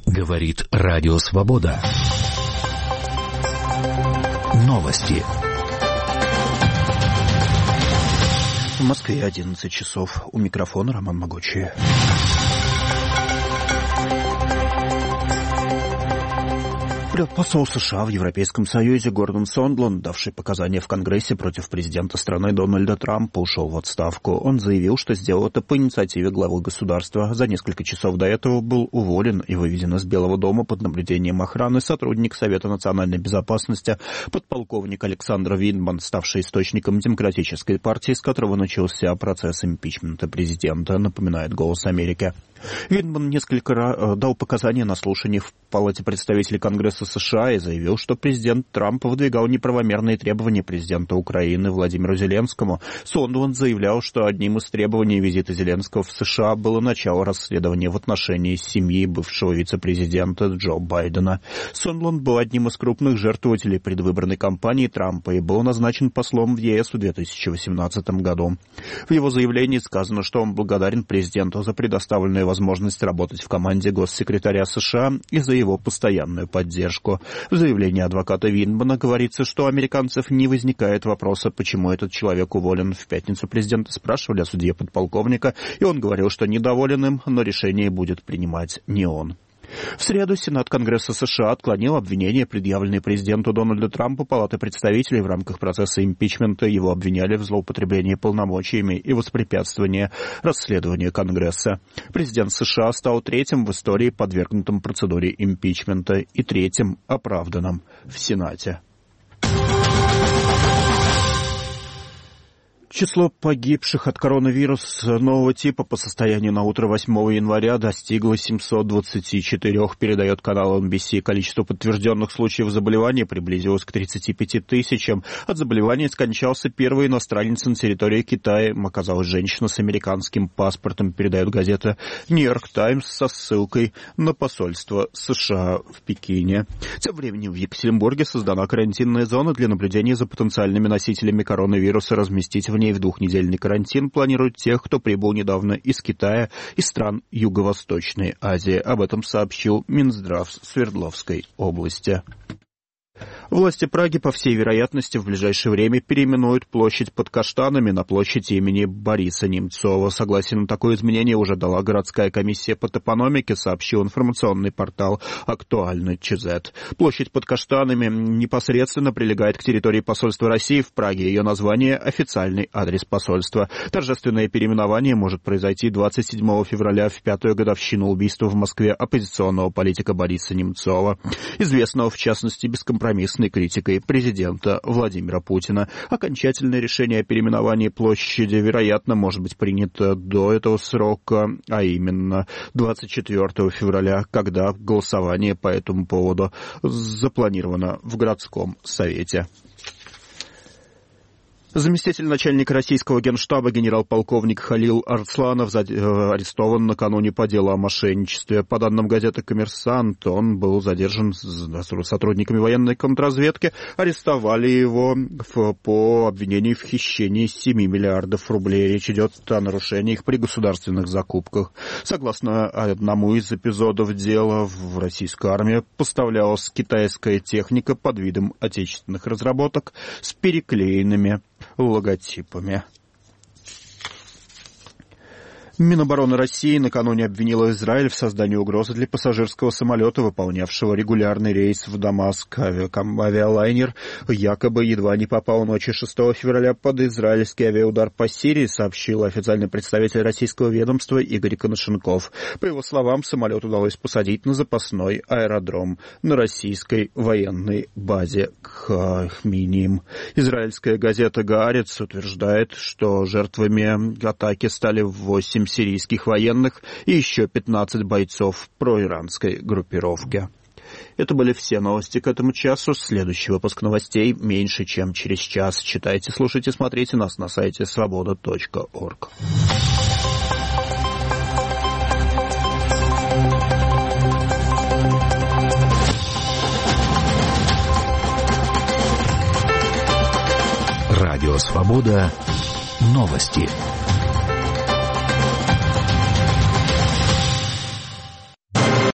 Говорит Радио Свобода. Новости. В Москве 11 часов. У микрофона Роман Могучий. Посол США в Европейском Союзе Гордон Сондланд, давший показания в Конгрессе против президента страны Дональда Трампа, ушел в отставку. Он заявил, что сделал это по инициативе главы государства. За несколько часов до этого был уволен и выведен из Белого дома под наблюдением охраны сотрудник Совета национальной безопасности, подполковник Александр Виндман, ставший источником Демократической партии, с которого начался процесс импичмента президента, напоминает «Голос Америки». Виндман несколько раз дал показания на слушании в Палате представителей Конгресса США и заявил, что президент Трамп выдвигал неправомерные требования президента Украины Владимиру Зеленскому. Сондланд заявлял, что одним из требований визита Зеленского в США было начало расследования в отношении семьи бывшего вице-президента Джо Байдена. Сондланд был одним из крупных жертвователей предвыборной кампании Трампа и был назначен послом в ЕС в 2018 году. В его заявлении сказано, что он благодарен президенту за предоставленную возможность работать в команде госсекретаря США и за его постоянную поддержку. В заявлении адвоката Виндмана говорится, что у американцев не возникает вопроса, почему этот человек уволен. В пятницу президента спрашивали о судье подполковника, и он говорил, что недоволен им, но решение будет принимать не он. В среду Сенат Конгресса США отклонил обвинения, предъявленные президенту Дональду Трампу Палаты представителей в рамках процесса импичмента. Его обвиняли в злоупотреблении полномочиями и воспрепятствовании расследованию Конгресса. Президент США стал третьим в истории подвергнутым процедуре импичмента и третьим оправданным в Сенате. Число погибших от коронавируса нового типа по состоянию на утро 8 января достигло 724, передает канал NBC. Количество подтвержденных случаев заболевания приблизилось к 35 тысячам. От заболевания скончался первый иностранец на территории Китая. Оказалась женщина с американским паспортом, передает газета «Нью-Йорк Таймс» со ссылкой на посольство США в Пекине. Тем временем в Екатеринбурге создана карантинная зона для наблюдения за потенциальными носителями коронавируса. Разместить в ней в двухнедельный карантин планируют тех, кто прибыл недавно из Китая и стран Юго-Восточной Азии. Об этом сообщил Минздрав Свердловской области. Власти Праги, по всей вероятности, в ближайшее время переименуют площадь под Каштанами на площадь имени Бориса Немцова. Согласие на такое изменение уже дала городская комиссия по топономике, сообщил информационный портал «Актуальный ЧЗ». Площадь под Каштанами непосредственно прилегает к территории посольства России в Праге. Ее название – официальный адрес посольства. Торжественное переименование может произойти 27 февраля в 5-ю годовщину убийства в Москве оппозиционного политика Бориса Немцова, известного, в частности, бескомпромиссной критикой президента Владимира Путина. Окончательное решение о переименовании площади, вероятно, может быть принято до этого срока, а именно 24 февраля, когда голосование по этому поводу запланировано в городском совете. Заместитель начальника российского генштаба генерал-полковник Халил Арсланов арестован накануне по делу о мошенничестве. По данным газеты «Коммерсант», он был задержан сотрудниками военной контрразведки. Арестовали его по обвинению в хищении 7 миллиардов рублей. Речь идет о нарушениях при государственных закупках. Согласно одному из эпизодов дела, в российскую армию поставлялась китайская техника под видом отечественных разработок с переклеенными логотипами. Минобороны России накануне обвинила Израиль в создании угрозы для пассажирского самолета, выполнявшего регулярный рейс в Дамаск. Авиалайнер якобы едва не попал ночью 6 февраля под израильский авиаудар по Сирии, сообщил официальный представитель российского ведомства Игорь Коношенков. По его словам, самолет удалось посадить на запасной аэродром на российской военной базе Хмеймим. Израильская газета «Гаарец» утверждает, что жертвами атаки стали 8 сирийских военных и еще 15 бойцов проиранской группировки. Это были все новости к этому часу. Следующий выпуск новостей меньше, чем через час. Читайте, слушайте, смотрите нас на сайте svoboda.org. Радио «Свобода». Новости.